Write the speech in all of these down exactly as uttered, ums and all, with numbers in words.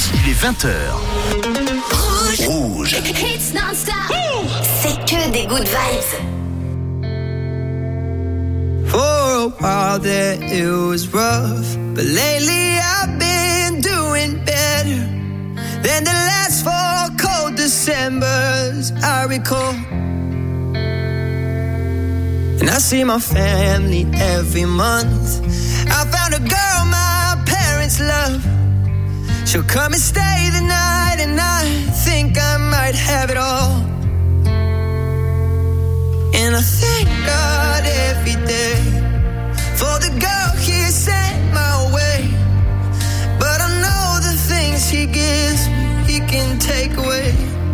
il est vingt heures. Rouge. Rouge. Hits non-stop. C'est que des good vibes. For a while there it was rough, but lately I've been doing better than the last four cold Decembers I recall. And I see my family every month. I found a girl my parents love. She'll come and stay the night, and I think I might have it all. And I thank God every day for the girl He sent my way. But I know the things He gives me, He can take away.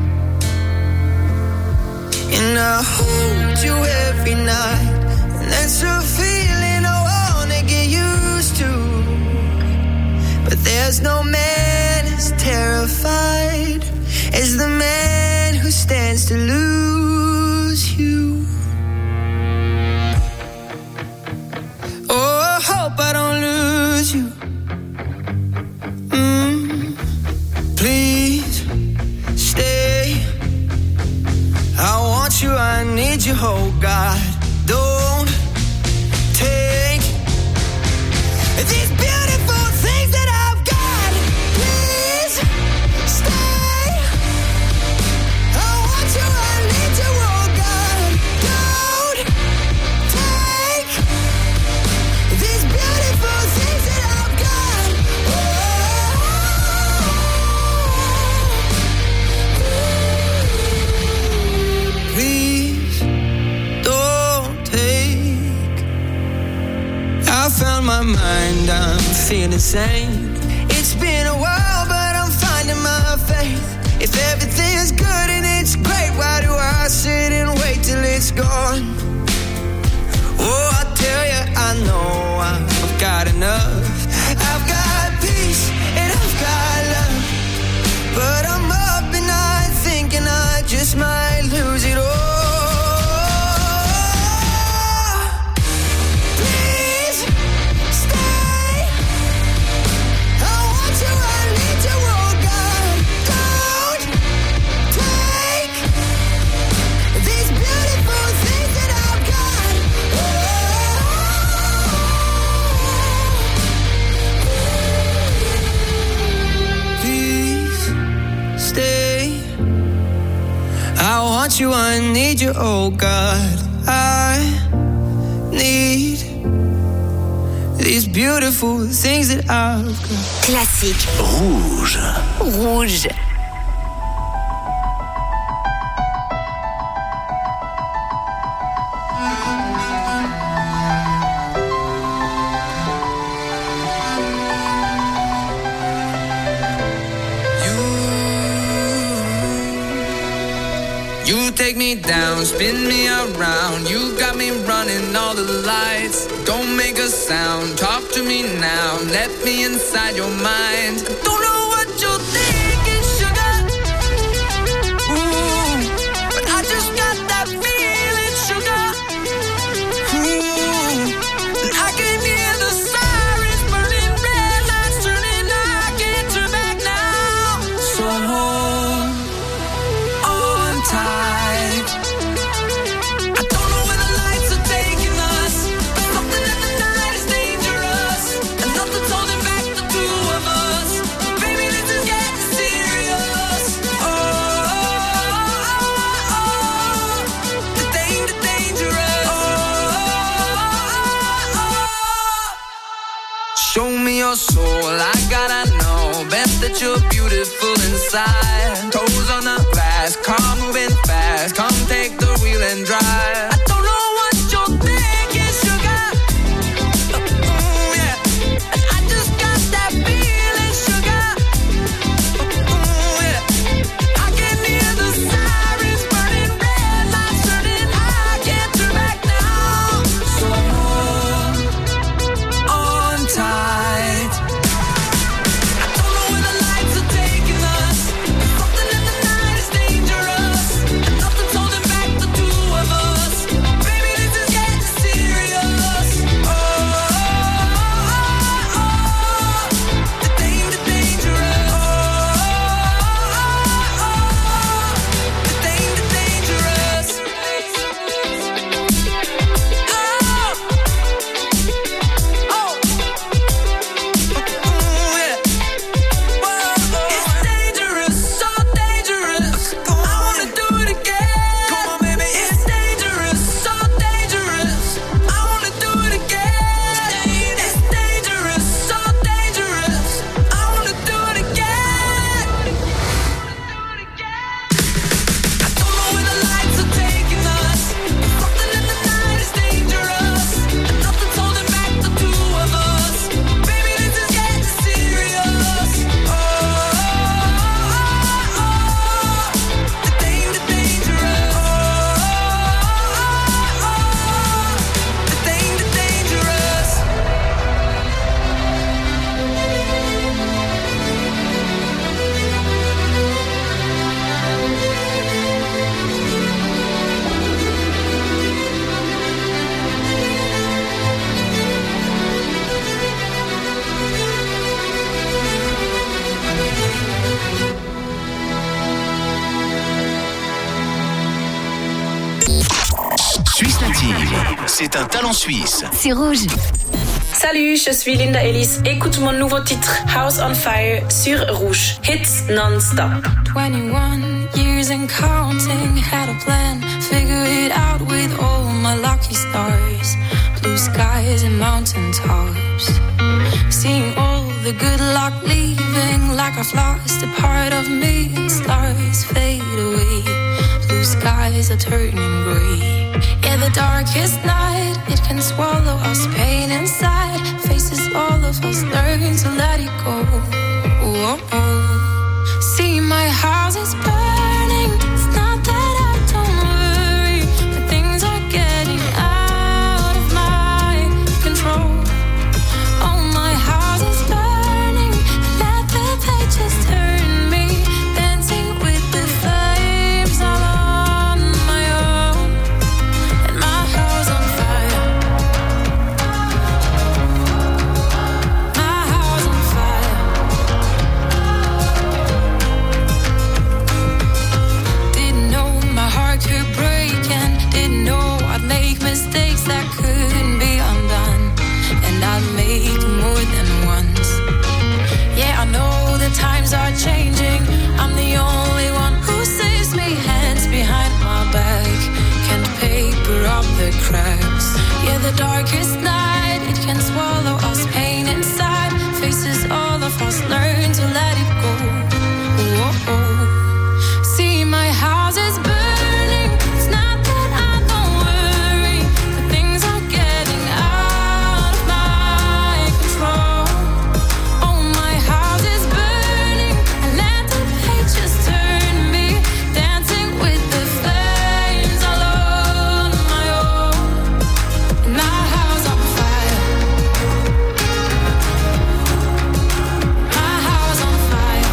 And I hold you every night, and that's a feeling I wanna get used to. But there's no man as terrified as the man who stands to lose you. Oh, I hope I don't lose you. Mm, please stay. I want you, I need you, oh God. Don't take these beautiful things that I've got. Please stay. I want you, I need you, oh God. Don't take these beautiful things that I've got. Oh, please don't take. I found my mind, I'm feeling sane. It's been a while, but I'm finding my faith. If everything's good and it's great, why do I sit and wait till it's gone? Oh, I tell you, I know I've got enough. I've got peace and I've got love, but I'm up and night thinking I just might lose it all. Please stay. I want you, I need you, oh God. Don't take these beautiful things that I've got. Please stay. I want you, I need you, oh God. I need these beautiful things that I've got. Classique. Rouge. Rouge. You take me down, spin me around. You got me running all the lights. Don't make a sound, talk to me now. Let me inside your mind. Don't know what you're thinking, sugar. Ooh, but I just got that feeling, sugar. Ooh, and I can hear the sirens burning, red lights turning. I can't turn back now. So hold on tight. I don't know where the lights are taking us, but something in the night is dangerous, and nothing's holding back the two of us. Baby, this is getting serious. Oh, oh, oh, oh. The danger, dangerous. Oh, oh, oh, oh. Show me your soul, I gotta know. Bet that you're beautiful inside. Toes on the glass, car moving fast. Come take the wheel and drive. I don't know what you're thinking, sugar. Ooh, yeah. And I just got that feeling, sugar. Ooh, yeah. I can hear the sirens burning, red lights turning. I can't turn back now. So hold on tight. I don't know where the lights are taking us. Something in the night is dangerous, and nothing's holding back the two of us. c'est un talent suisse. C'est Rouge. Salut, je suis Linda Ellis. Écoute mon nouveau titre House on Fire sur Rouge. Hits non-stop. twenty-one years and counting, had a plan, figure it out with all my lucky stars. Blue skies and mountain tops. Seeing all the good luck leaving like I've lost a part of me. Stars fade away. Blue skies are turning grey. Yeah, the darkest night, it can swallow us, pain inside. Faces all of us, learn to let it go. Oh, oh. See, my house is burning. It's not that I don't worry, but things are getting out of my control. Oh, my house is burning. Let the pages turn me, dancing with the flames all on my own. And my house on fire. My house on fire. Didn't know my heart could break, and didn't know I'd make mistakes that couldn't be undone. And I'd make more than once. Yeah, I know the times are changing. I'm the only one who saves me. Hands behind my back, can't paper up the cracks. Yeah, the darkest night, it can swallow us, pain inside. Faces all of us, learn to let it go. Oh, oh. See, my house is burning. It's not that I don't worry, but things are getting out of my control. Oh, my house is burning. I let the pages turn me, dancing with the flames all on my own. And my house on fire. My house on fire.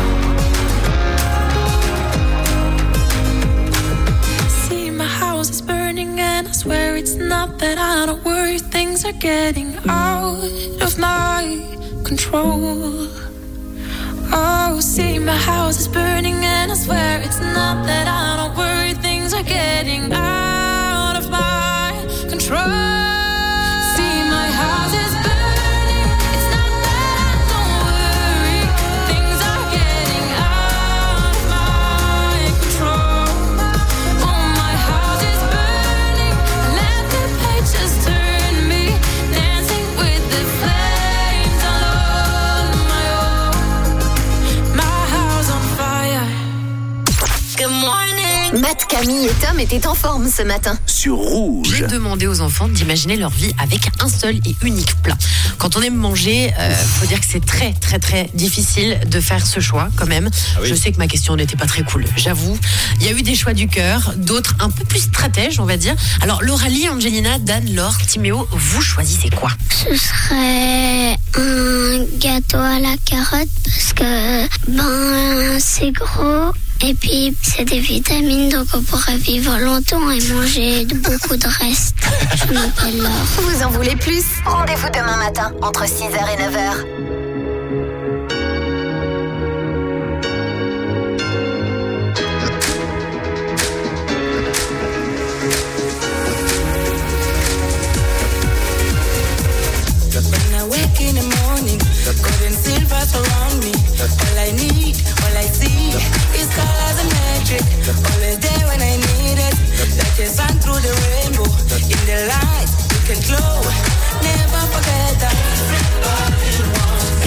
See, my house is burning, and I swear it's not that I don't worry. Things are getting out of my control. Oh, see, my house is burning, and I swear it's not that I don't worry. Things are getting out of my control. See, my house is burning. It's not that I don't worry. Things are getting out of my control. Oh, my house is burning. Let the pages turn me, dancing with the flames all on my own. My house on fire. Good morning. Matt, Camille et Tom étaient en forme ce matin. Sur Rouge. J'ai demandé aux enfants d'imaginer leur vie avec un seul et unique plat. Quand on aime manger, euh, faut dire que c'est très très très difficile de faire ce choix quand même. Ah oui. Je sais que ma question n'était pas très cool, j'avoue. Il y a eu des choix du cœur, d'autres un peu plus stratèges, on va dire. Alors Lauralie, Angelina, Dan, Laure, Timéo, vous choisissez quoi? Ce serait un gâteau à la carotte parce que ben c'est gros et puis c'est des vitamines, donc on pourrait vivre longtemps et manger de beaucoup de restes. Je m'appelle Laure. Vous en voulez plus? Rendez-vous demain matin entre six heures et neuf heures. When I wake in the morning, gold and silver surround me. All I need, all I see is colors and magic. Always there when I need it, like a sun through the rainbow. In the light, you can glow. Never forget that. Everybody wants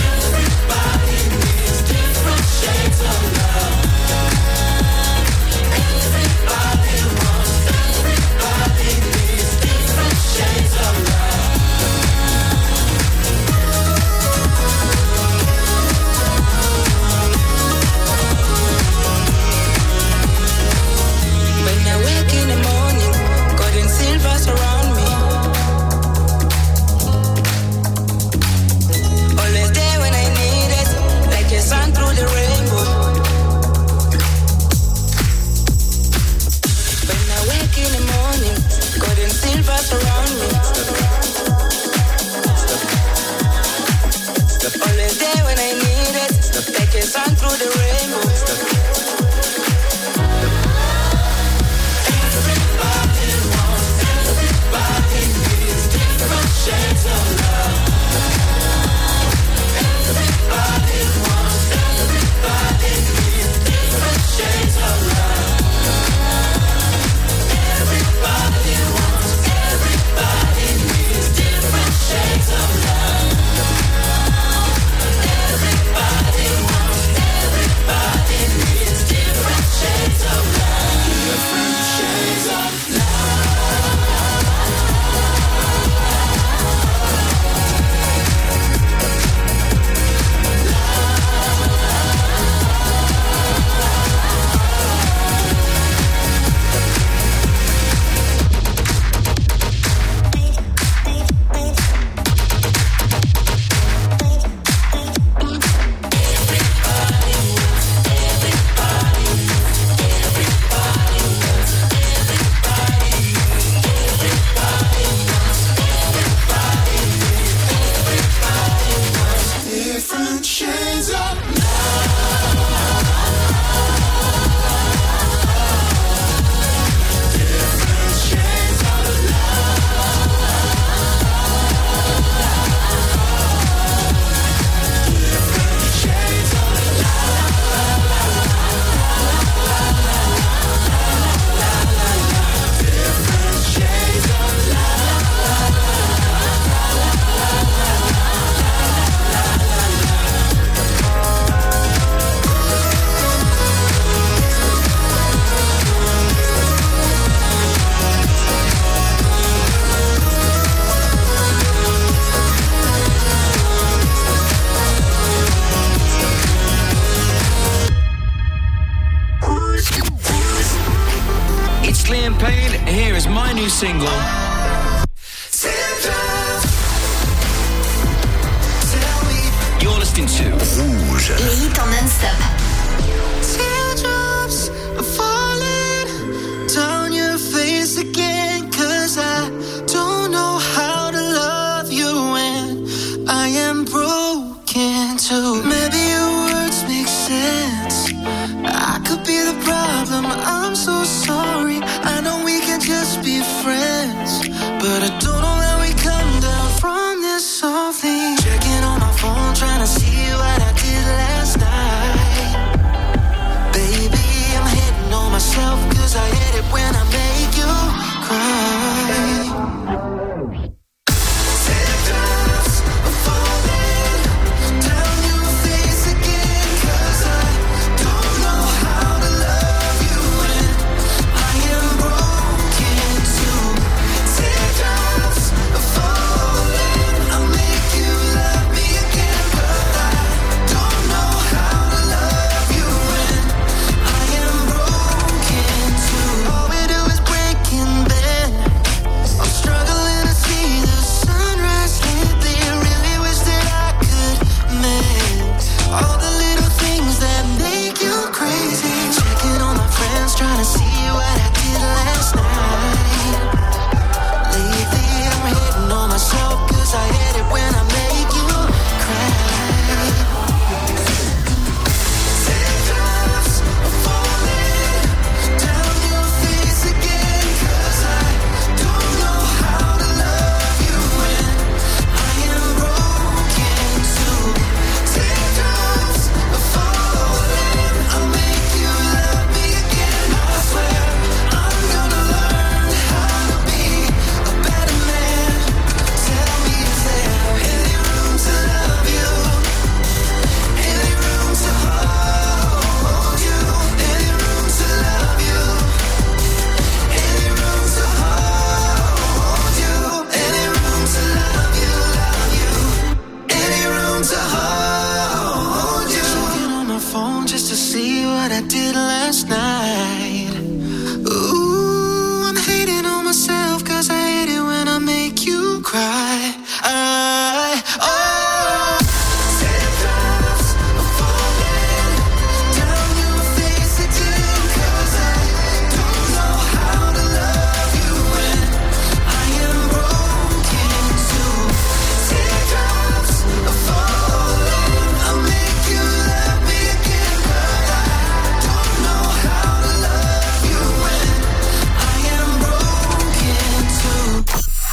single. You're listening to Rouge. Les hits en non-stop. Teardrops are falling down your face again, 'cause I don't know how to love you when I am broken too. Maybe your words make sense. I could be the problem, I'm so sorry. I know we can just be friends, but I don't know how we come down from this softly. Checking on my phone, trying to see what I did last night. Baby, I'm hitting on myself, 'cause I hate it when I make you cry. Teardrops are falling down your face again, 'cause I don't know how to love you when I am broken too. Teardrops are falling, I'll make you love me again, but I don't know how to love you when I am broken too. All we do is break in bed. I'm struggling to see the sunrise lately. Really wish that I could mend all the little things that make you crazy. Checking on my friends, trying to see what I did last night. Lately I'm hitting on myself, 'cause I hate it when I make you cry. Teardrops are falling down your face again, 'cause I don't know how to love you when I am broken too. Teardrops are falling, I'll make you love me again. I swear I'm gonna learn how to be a better man. Tell me, is there any room to love you? Any room to hold you? Any room to love you? Any room to hold you? Any room to love you, love you? Any room to hold you? Checking on my phone just to see what I did last night. Ooh, I'm hating on myself, 'cause I hate it when I make you cry. I, oh, teardrops are falling down your face again, 'cause I don't know how to love you when I am broken too. Teardrops are falling, I'll make you love me again, but I don't know how to love you when I am broken too.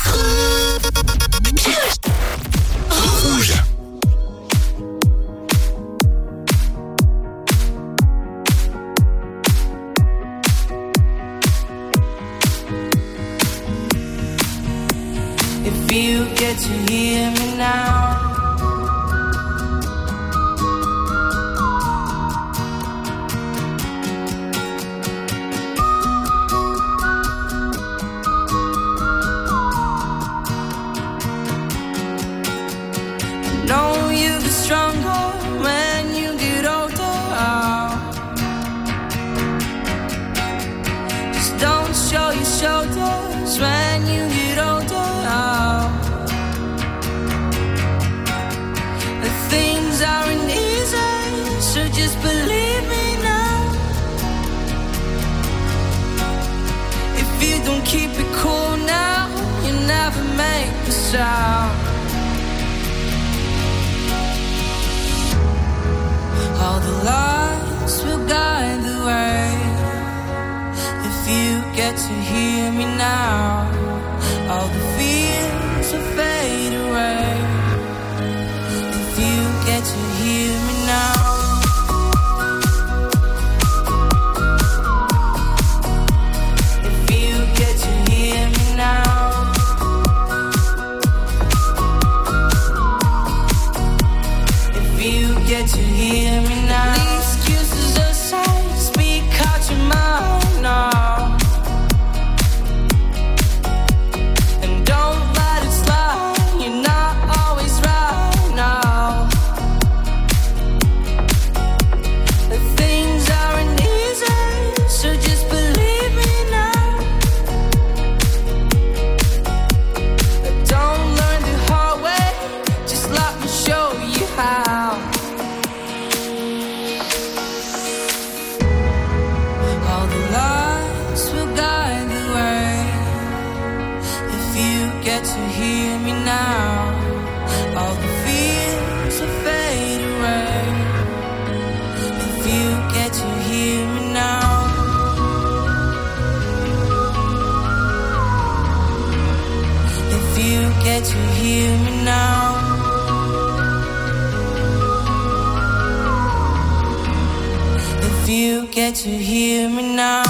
Rouge. If you get to hear me now, I know you get stronger when you get older. Just don't show your shoulders when you get older. The things aren't easy, so just believe me now. If you don't keep it cool now, you never make a sound. All the lights will guide the way. If you get to hear me now, all the fears will fade away. If you get to hear me now. If you get to hear me now. If you get to hear me now. The excuses aside, speak out your mind now. And don't let it slide, you're not always right now. get to hear me now.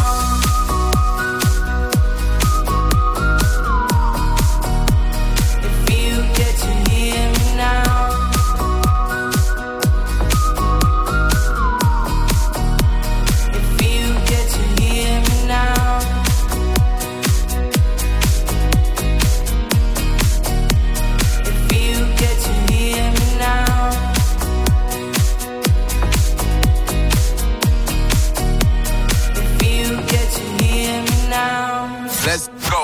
Let's go.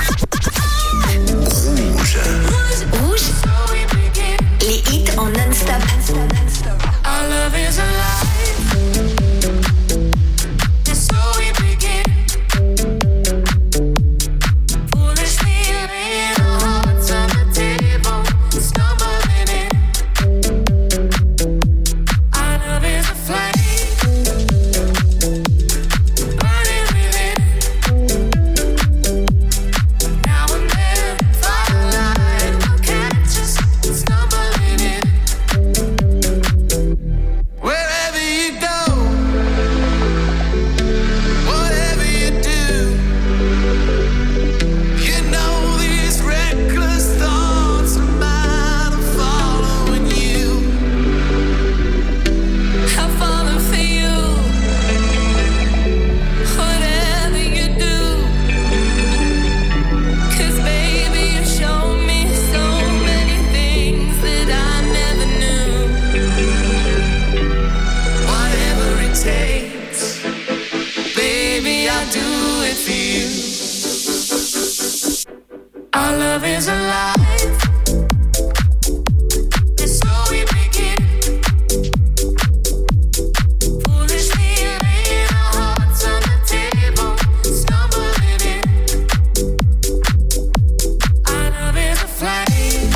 Rouge. Rouge. Les hits en non-stop. Our love is alive. It's so we begin. Foolishly laying our hearts on the table, stumbling in. Our love is a flame, burning within. Now and then, firelight will catch us stumbling in. Wherever you go, whatever you do, you know these reckless thoughts of mine are following you. I'll follow for you. Whatever you do, 'cause baby you show me so many things that I never knew. Whatever it takes, baby, I'll do it for you. Our love is alive. It's so we begin. Foolishly laying our hearts on the table, stumbling in. Our love is a flame,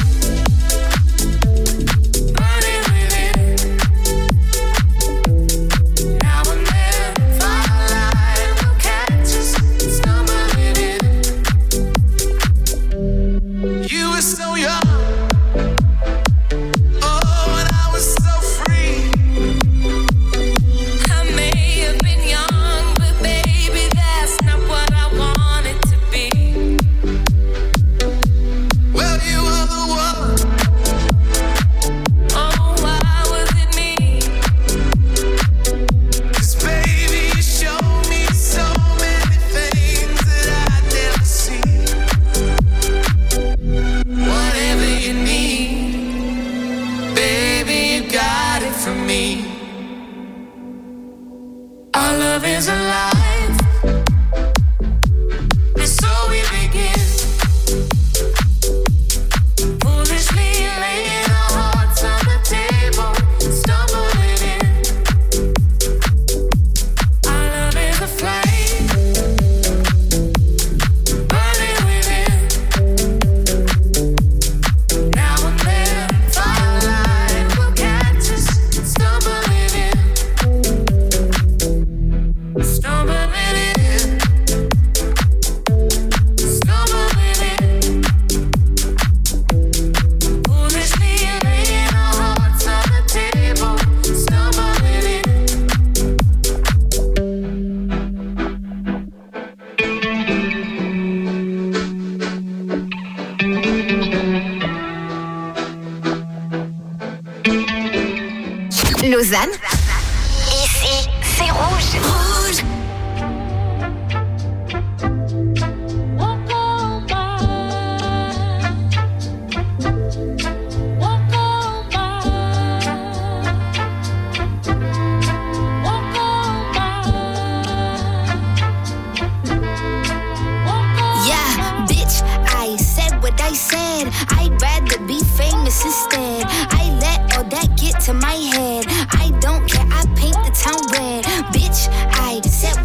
burning within. Now and then, firelight will catch us stumbling in. You were so young, oh, and I was so free. I may have been young, but baby, that's not what I wanted to be. Well, you were the one. Oh, why was it me? 'Cause baby, you showed me so many things that I'd never see. Whatever you need, baby, you got it from me. Our love is alive. And so we begin. Foolishly laying our hearts on the table, stumbling in. Our love is a flame, burning within. Now and then, firelight will catch us stumbling in. Stumbling in. Stumbling in. Foolishly laying our hearts on the table, stumbling in. Lausanne. Ici, c'est rouge. Rouge. Walk on by. Walk on by. Walk on by. Walk on Yeah, bitch, I said what I said. I'd rather be famous instead. I let all that get to my head. I don't care, I paint the town red. Bitch, I said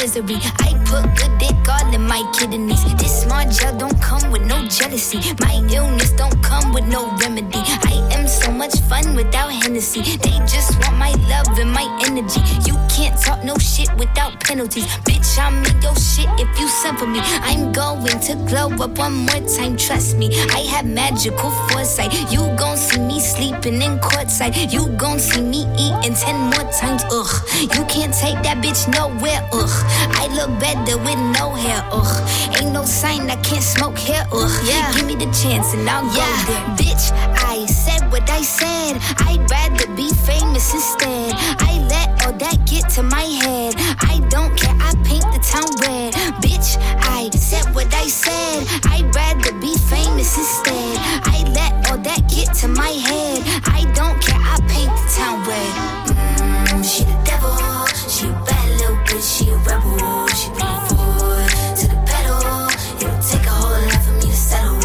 misery. I put good dick all in my kidneys. This smart gel don't come with no jealousy. My illness don't come with no remedy. I am so much fun without Hennessy. They just want my love and my energy. You can't talk no shit without penalties. Bitch, I'm in your shit if you send for me. I'm going to glow up one more time, trust me. I have magical foresight. You gon' see me sleeping in courtside. You gon' see me eating ten more times, ugh. You can't take that bitch nowhere, ugh. I look better with no hair, ugh. Ain't no sign I can't smoke hair, ugh. Yeah. Give me the chance and I'll yeah. go there. Bitch, I said what I said. I'd rather be famous instead. I let all that get to my head. I don't care, I paint the town red. Bitch, I said what I said. I'd rather be famous instead. I let all that get to my head. I don't care, I paint the town red. Mm, she the devil, she a bad little bitch, she a rebel. She put her foot to the pedal. It'll take a whole lot for me to settle.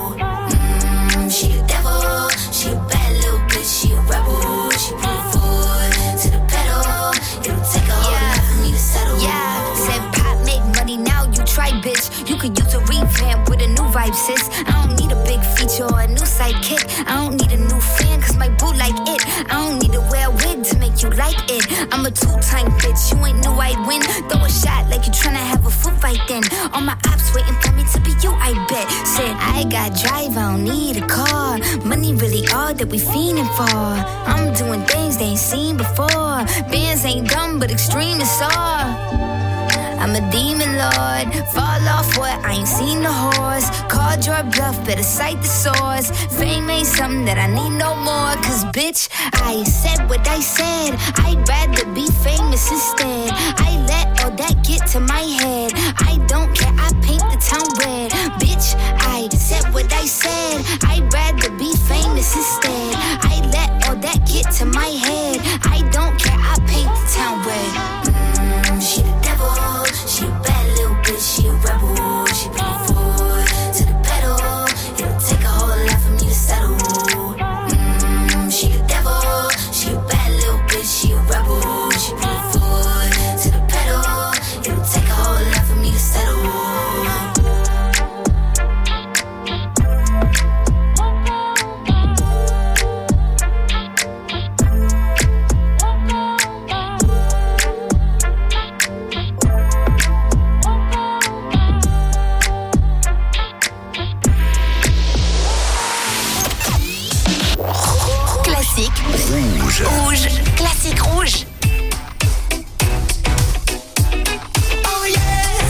Mm, she the devil, she a bad little bitch, she a rebel. She put her foot to the pedal. It'll take a whole yeah. lot for me to settle. Yeah, said pop make money, now you try, bitch. You could use a revamp with a new vibe, sis. I don't need a big feature or a new sidekick. I don't need a new fan, cause my boo like it. I don't need to wear a wig to make you like it. I'm a two-time bitch, you ain't knew I'd win. Throw a shot like you tryna have a foot fight then. All my ops waiting for me to be you, I bet. Said I got drive, I don't need a car. Money really all that we fiending for. I'm doing things they ain't seen before. Bands ain't dumb, but extreme is all. I'm a demon lord, fall off what, I ain't seen the horse. Called your bluff, better cite the source. Fame ain't something that I need no more. Cause bitch, I said what I said. I'd rather be famous instead. I let all that get to my head. I don't care, I paint the town red. Bitch, I said what I said. I'd rather be famous instead. I let all that get to my head. I don't care, I paint the town red. Mm, she the devil. She a bad little bitch, she a rebel. She put her foot to the pedal. It'll take a whole lot for me to settle. Mm, she the devil. She a bad little bitch, she a rebel. She put her foot to the pedal. It'll take a whole lot for me to settle. Rouge. Rouge. Classique rouge. Oh yeah.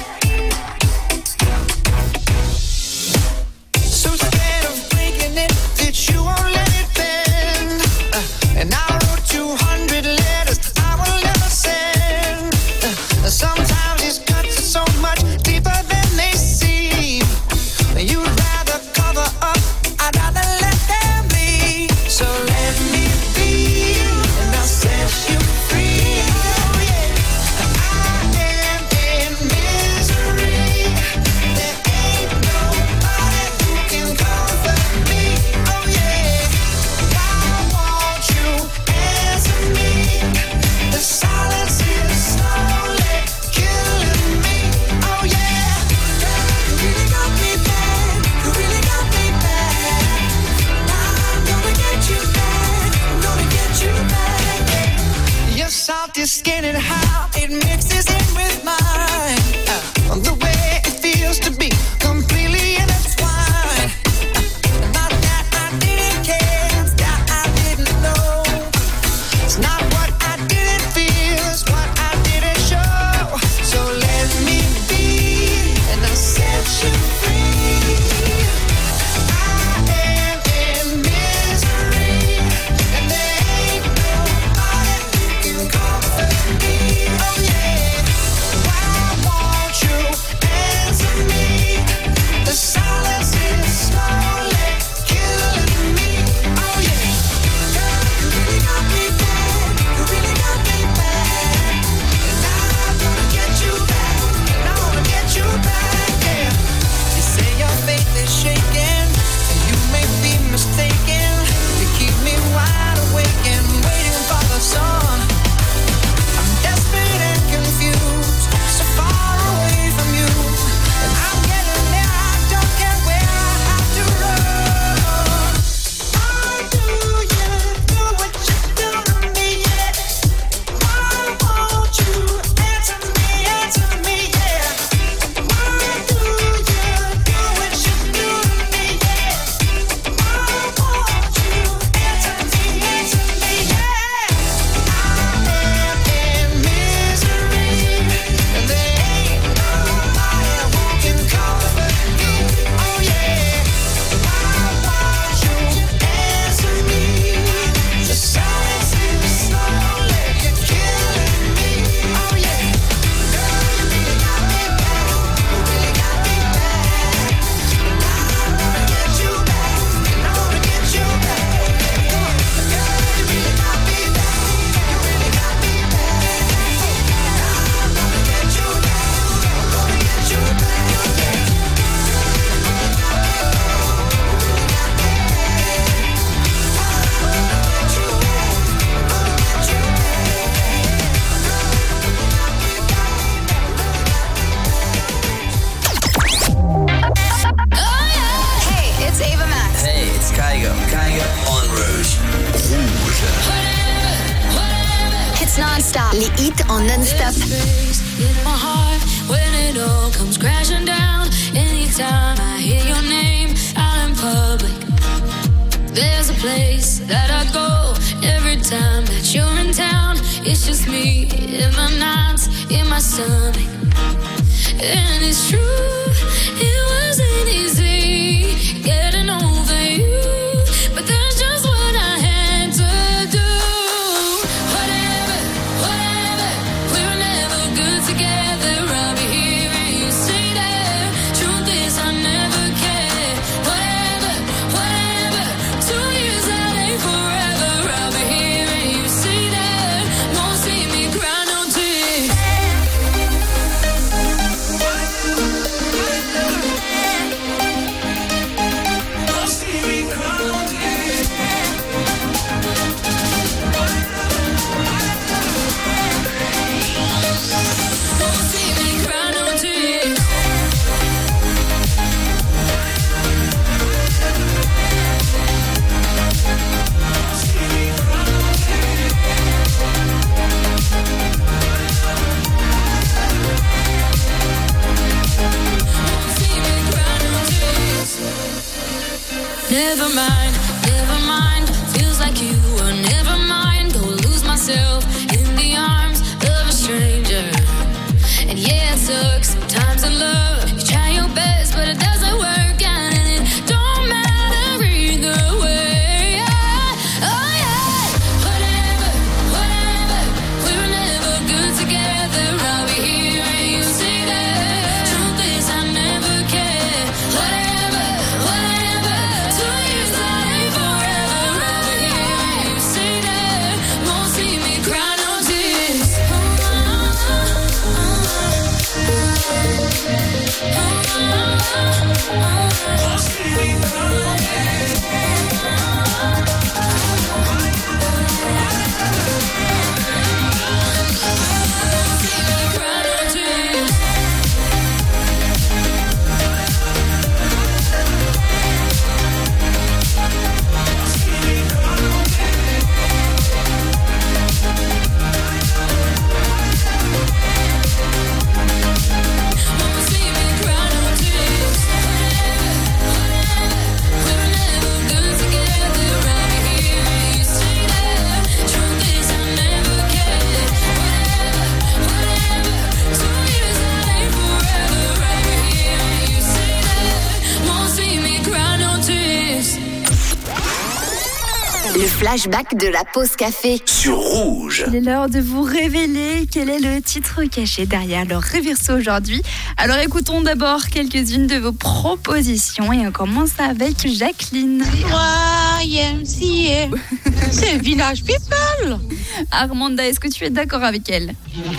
So scared of breaking it that you won't let it bend. Uh, and I wrote two hundred letters I will never send. Uh, sometimes these cuts are so much deeper than they seem. You'd rather cover up, I'd rather let them be. So let me be, and I'll set you free. Oh yeah, I am in misery. There ain't nobody who can comfort me. Oh yeah, why won't you answer me? The silence is slowly killing me. Oh yeah, you really got me bad. You really got me bad. Now I'm gonna get you back. I'm gonna get you back. Your salty skin and how it mixes in with mine. Uh, the way it feels to be completely intertwined. Uh, not that I didn't care, it's that I didn't know. It's not what I didn't feel, it's what I didn't show. So let me be, and I'll set you free. I am in misery, and there ain't nobody who can comfort me. Oh yeah. stop. Les hits en non-stop. In my heart, when it all comes crashing down, anytime I hear your name out in public, there's a place that I go every time that you're in town. It's just me in my nights, in my stomach, and it's true, it wasn't easy getting over you, but that's just what I had to do. Whatever, whatever, we were never good together. I'll be here and you say that. Truth is I never cared. Whatever, whatever, two years that ain't forever. I'll be here and you say that. Won't see me cry no tears. Won't see me cry no tears. Won't see me cry no tears. Never mind, never mind. Feels like you were never mind. Go lose myself in the arms of a stranger. And yeah, it sucks sometimes in love. You try your best, but it doesn't work out, and it don't matter either way. Oh yeah, whatever, whatever. We were never good together. I'll be here and you say that. Truth is I never cared. Whatever, whatever. Two years that ain't forever. I'll be here and you say that. Won't see me cry no tears. Le flashback de la pause café. Sur Rouge. Il est l'heure de vous révéler quel est le titre caché derrière le réverso aujourd'hui. Alors écoutons d'abord quelques-unes de vos propositions et on commence avec Jacqueline. Y M C A, c'est Village People. Armanda, est-ce que tu es d'accord avec elle?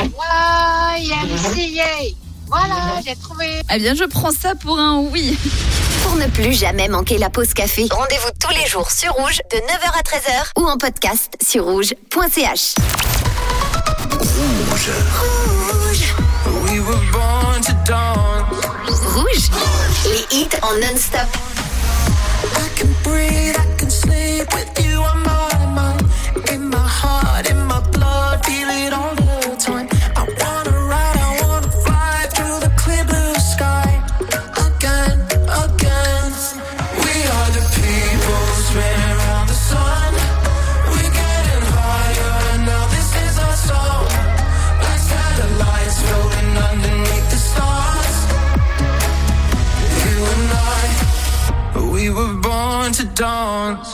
Y M C A, voilà, j'ai trouvé. Eh bien, je prends ça pour un oui. Pour ne plus jamais manquer la pause café, rendez-vous tous les jours sur Rouge de neuf heures à treize heures ou en podcast sur rouge point c h. Rouge. Rouge. We were born to dance. Rouge. Les hits en non-stop. I can breathe, I can sleep with you on my mind. In my heart, in my blood, feel it all the time. I wanna ride, I wanna fly through the clear blue sky. Again, again. We are the people spinning around the sun. We're getting higher, now this is our song. Like satellites floating underneath the stars. You and I, we were born to dance.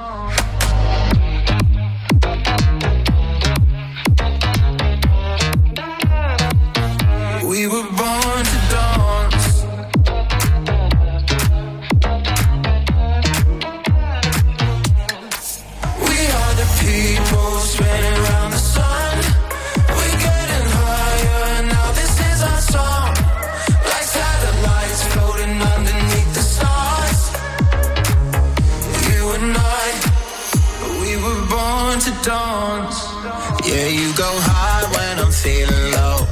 We were born to dance. We are the people spinning around the sun. We're getting higher, now this is our song. Like satellites floating underneath the stars. You and I, we were born to dance. Yeah, you go high when I'm feeling low.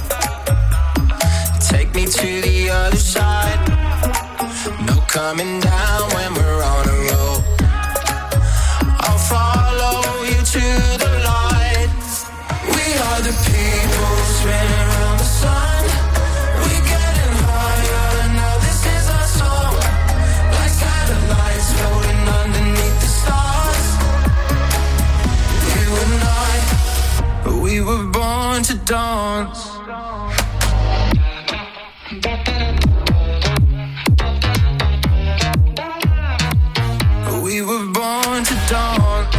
Take me to the other side. No coming down when we're on a roll. I'll follow you to the light. We are dance. We were born to dance.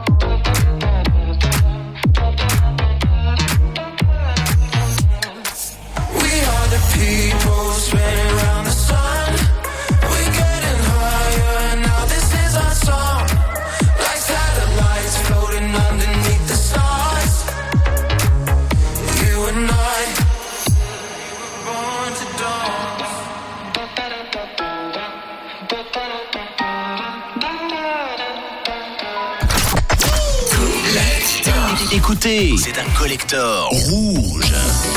We are the people spinning around the sun. We're getting higher, now this is our song. Like satellites floating underneath the stars. You and I, born to dance. Écoutez, c'est un collector rouge.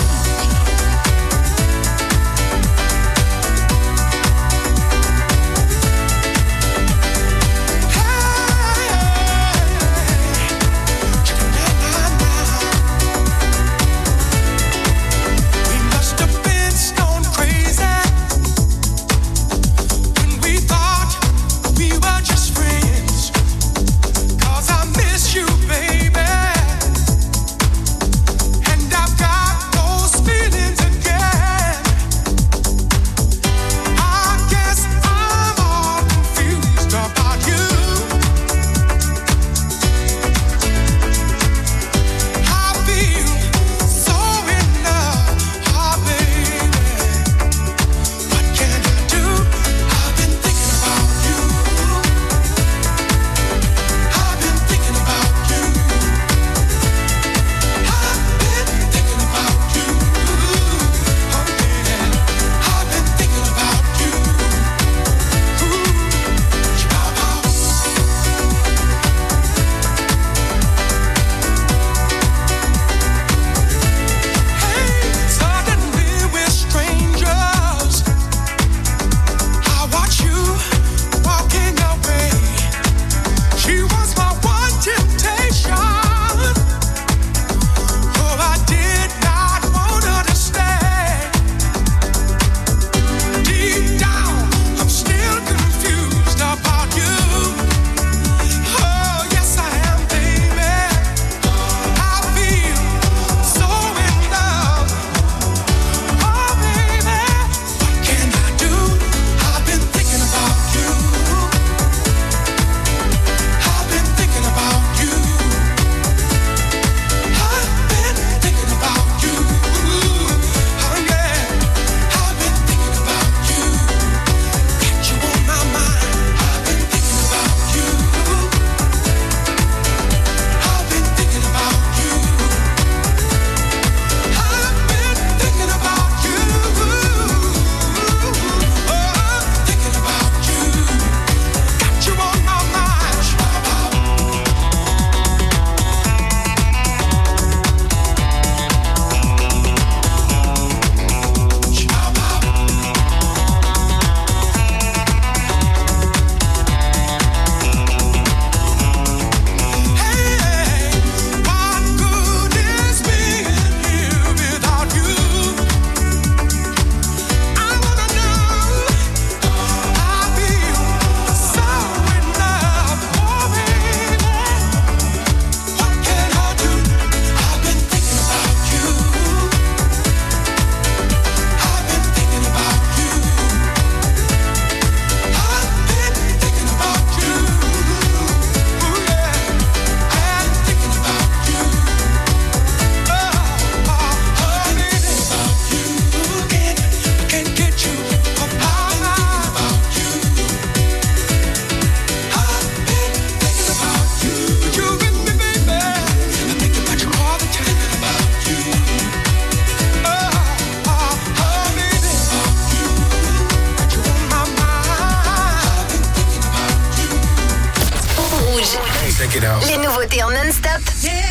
Les nouveautés en non-stop.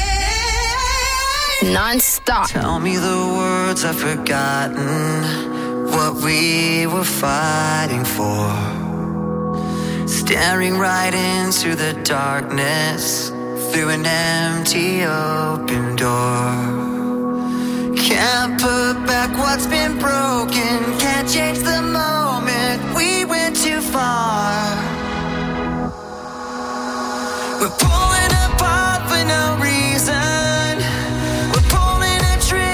Non-stop. Tell me the words I've forgotten, what we were fighting for. Staring right into the darkness, through an empty open door. Can't put back what's been broken, can't change the moment we went too far. We're pulling apart for no reason, we're pulling a trigger.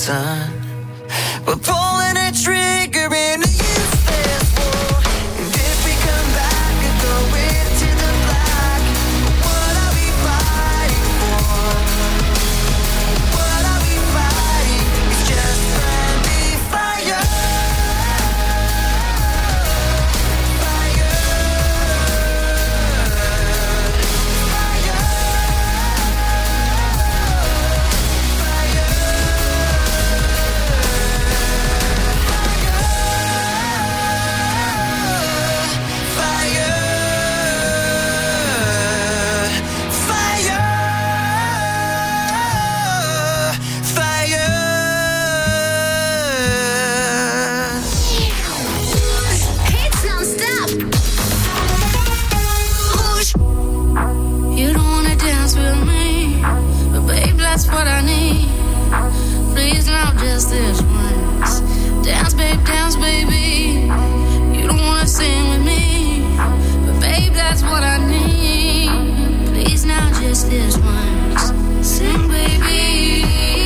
sun. We're pulling a trigger in a useless war. And if we come back and go into the black, what are we fighting for? What are we fighting? It's just friendly fire. That's what I need. Please, not just this once. Dance, babe, dance, baby. You don't wanna sing with me, but babe, that's what I need. Please, not just this once. Sing, baby.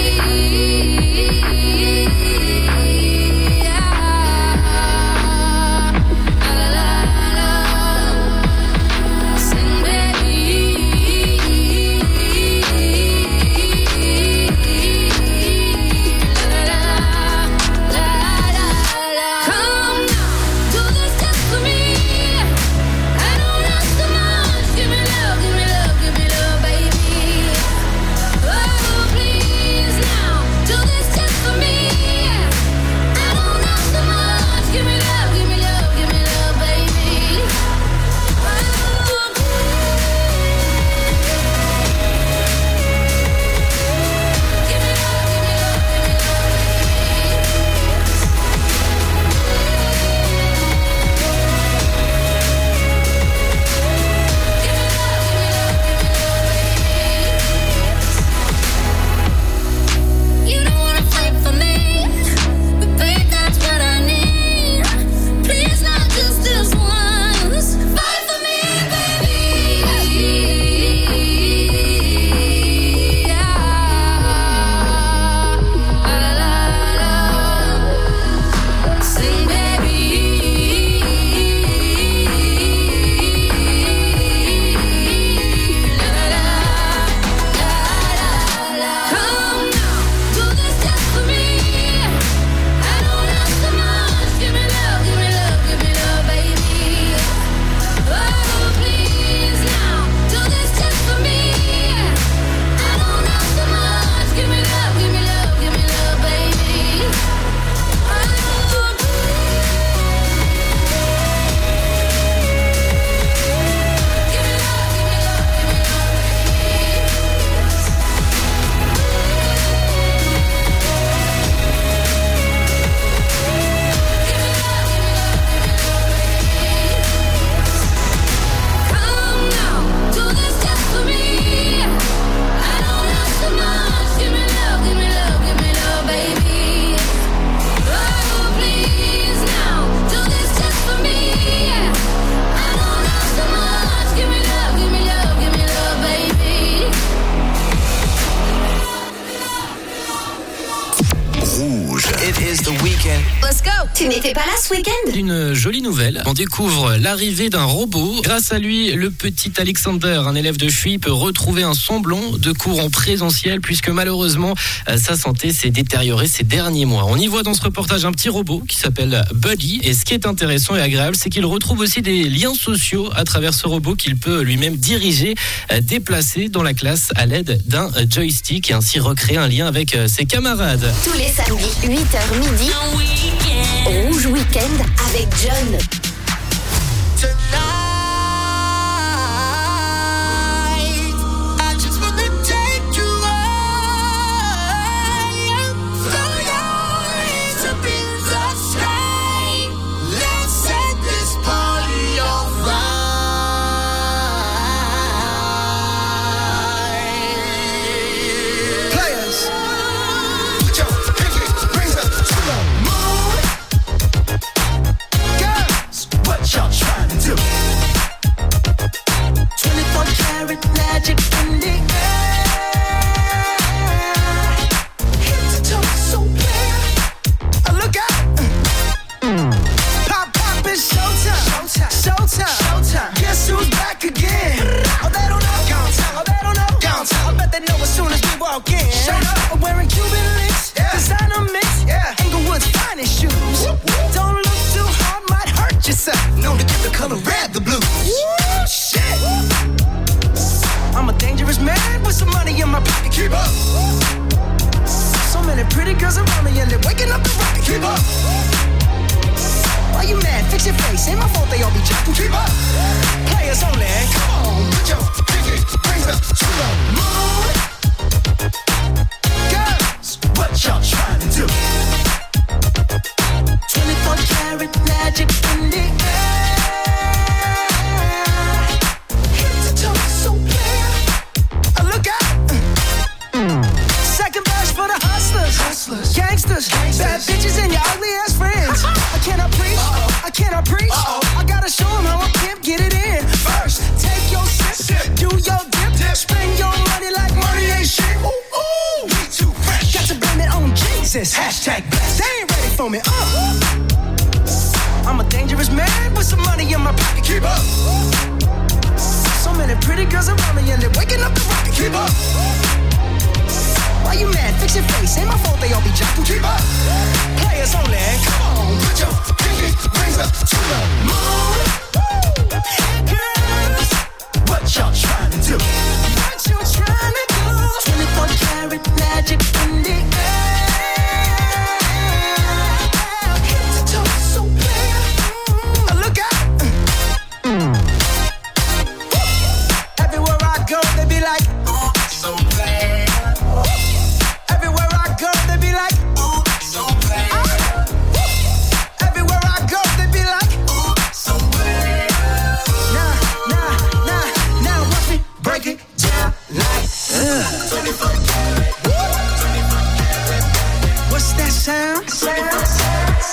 Tu n'étais pas là ce week-end ? Une jolie nouvelle. On découvre l'arrivée d'un robot. Grâce à lui, le petit Alexander, un élève de Chuy, peut retrouver un semblant de cours en présentiel puisque malheureusement, sa santé s'est détériorée ces derniers mois. On y voit dans ce reportage un petit robot qui s'appelle Buddy. Et ce qui est intéressant et agréable, c'est qu'il retrouve aussi des liens sociaux à travers ce robot qu'il peut lui-même diriger, déplacer dans la classe à l'aide d'un joystick et ainsi recréer un lien avec ses camarades. Tous les samedis, huit heures midi. Rouge Week-end avec John. Magic in the air, head to toe, so Straight up, I'm wearing Cuban links, yeah. Designer mix, yeah. Inglewood's finest shoes. Whoop, whoop. Don't look too hard, might hurt yourself. Known to give the color red the blues. Woo, shit. I'm a dangerous man with some money in my pocket. Keep up. So many pretty girls around me and they're waking up the rocket. Keep up. Why you mad? Fix your face. Ain't my fault they all be jocking. Keep up. Players only. Come on, put your pinky rings up to the moon. Girls, what y'all trying to do? twenty-four karat magic in the air. Head to toe, so clear. Uh, look out. Mm. Second verse for the hustlers, hustlers. Gangsters, gangsters, bad bitches and your ugly ass friends. I cannot preach, Uh-oh. I cannot preach. Uh-oh. I gotta show them how a pimp get it in. First, take your sip, sip. Do your dip, dip, spend your money like money ain't shit. Ooh, ooh, we too fresh. Got to blame it on Jesus. Hashtag blessed. They ain't ready for me. Uh. I'm a dangerous man with some money in my pocket. Keep up. So many pretty girls around me and they're waking up the rocket. Keep up. Why you mad? Fix your face. Ain't my fault they all be jocking. Keep up. Players only. Come on, put your pinky rings up to the moon. Girls, what y'all trying to do? What you trying to do? twenty-four karat magic in the air. Head to toe, so clear. Mm, look out. Mm. Everywhere I go, they be like, oh, so bad. Everywhere I go, they be like, oh, so bad. Everywhere I go, they be like, oh, so bad. Nah, nah, nah, now watch me break it down like, ugh. twenty-four karat, twenty-four karat. What's that sound? Sound, sound,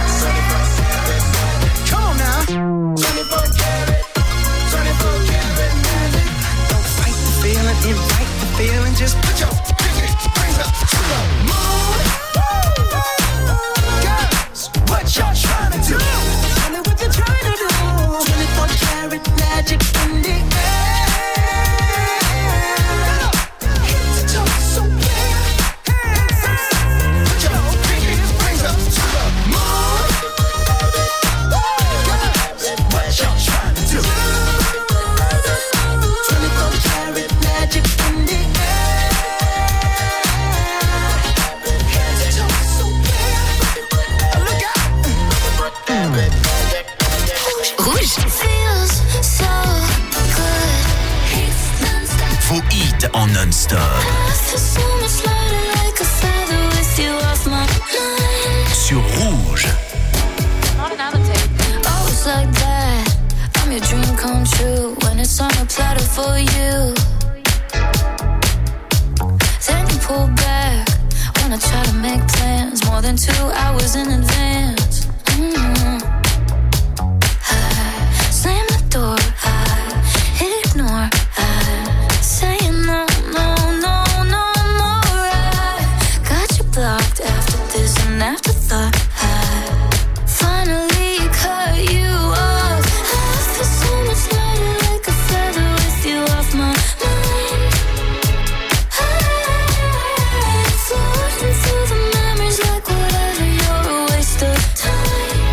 sound. Come on now. twenty-four karat, twenty-four karat magic. Don't fight the feeling, invite the feeling. Just put your pinky rings up to the moon. Girls, what y'all trying to do? Tell me what you're trying to do. twenty-four karat magic in the air. Head to toe, so clear. Put your pinky rings up to the moon. Girls, what y'all trying to do? twenty-four karat magic in the air. Head to toe, so clear. Look out. Rouge. Feels so good. Vos hits en non-stop. I feel so much lighter like a feather with you off my mind. Sur Rouge. Oh, it's like that. I'm your dream come true when it's on a platter for you. Then you pull back when I try to make plans more than two hours in advance. Mm-hmm. I slam the door, I ignore, I say no, no, no, no more. I got you blocked after this and afterthought. I finally cut you off. I feel so much lighter like a feather with you off my mind. I'm floating through the memories like whatever, you're a waste of time.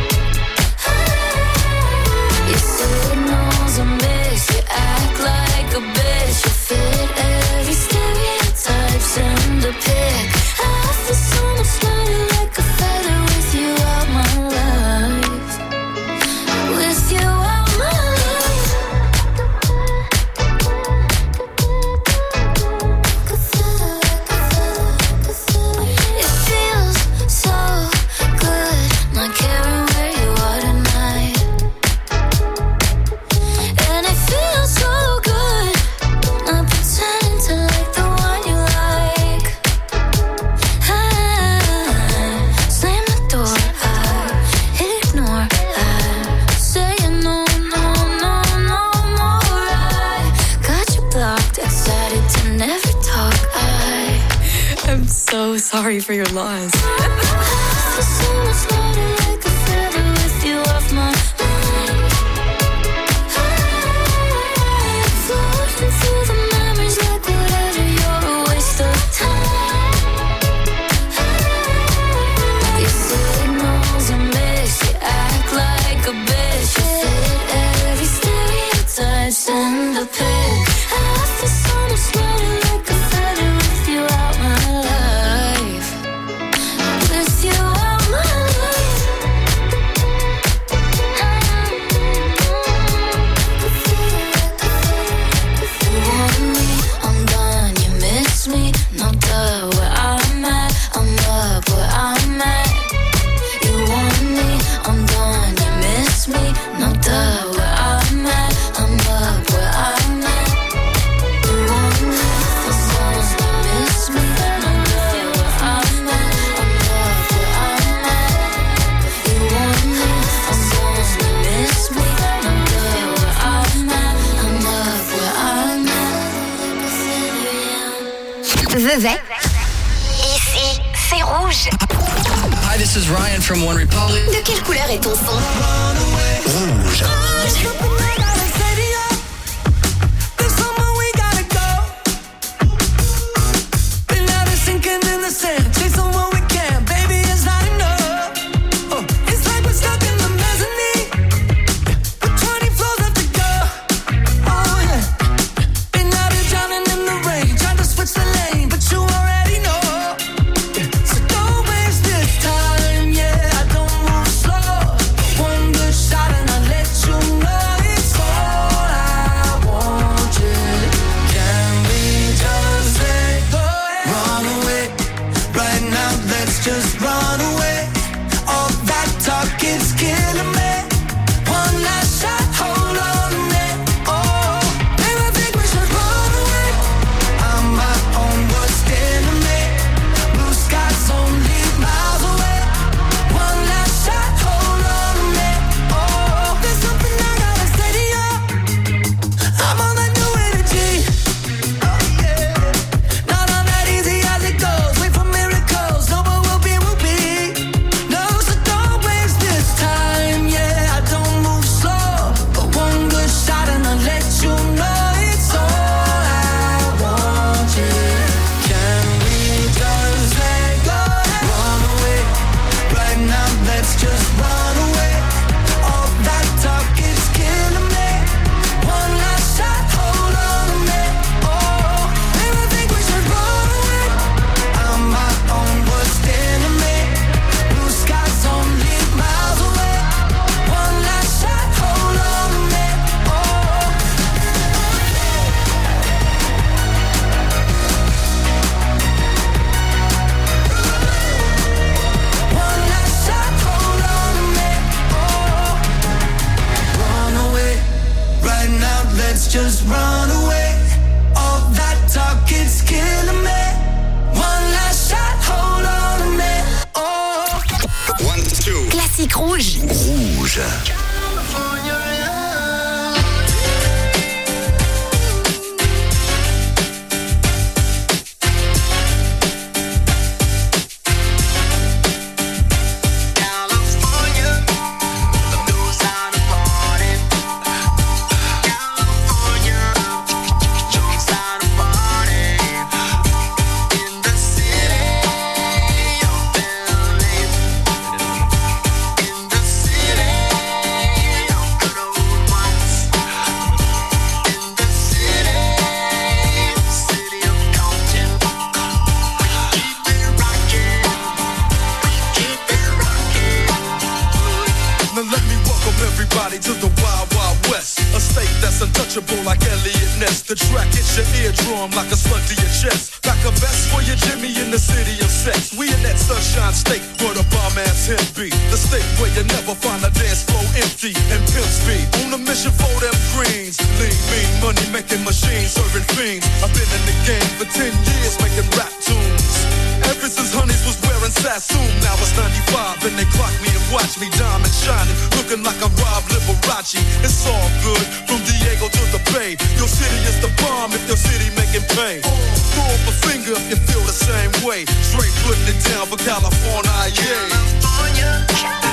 Your signals are mixed, you act like a bitch. You fit every stereotype, send a pic. I feel so much lighter like a feather with you out my life. With you out my life. It feels so good, not caring where you are tonight. And it feels so good, not pretending to like the one you like. I slam the door, I ignore, I say no, no, no, no more. I got you blocked, decided to never talk. I I'm so sorry for your loss. feel so much lighter like a feather with you off my mind. I'm floating through the memories like whatever, you're a waste of time. the pit. I feel so much slowly like a feather with you out my life. With you out my life. You want me, I'm done, you miss me. No duh, where I'm at, I'm up where I'm at. You want me, I'm done, you miss me. No duh, where I'm at, I'm up where I'm at. You want me, I'm done, you miss me. No duh, where I'm at, I'm up where I'm at. You want me, I'm done, you miss me. No duh, where I'm at, I'm up where I'm at. Vevey. Ici, c'est rouge. Hi, this is Ryan from One Republic. De quelle couleur est ton son? Rouge. Just run away. All that talk is killing me. One last shot, hold on a minute. Oh, maybe I think we should run away. I'm my own worst enemy. Blue skies only miles away. One last shot, hold on a minute. Oh, there's something I gotta say to you. I'm on that new energy. Oh yeah, not on that easy as it goes. Wait for miracles. No more. Just run away. All that talk is killing me. One last shot, hold on a minute. Oh. One, two. Classique rouge. Rouge. To the Wild Wild West, a state that's untouchable like Elliot Ness. The track hits your eardrum like a slug to your chest. Like a vest for your Jimmy in the city of sex. We in that sunshine state where the bomb ass him be. The state where you never find a dance floor empty and pimp speed. On a mission for them greens. Lean, mean, money making machines, serving fiends. I've been in the game for ten years making rap tunes. Ever since Honeys was wearing Sassoon, now it's ninety-five and they clock me and watch me diamond shining, looking like I'm Rob Liberace. It's all good from Diego to the Bay. Your city is the bomb if your city making pay. Throw up a finger if you feel the same way. Straight putting it down for California, yeah.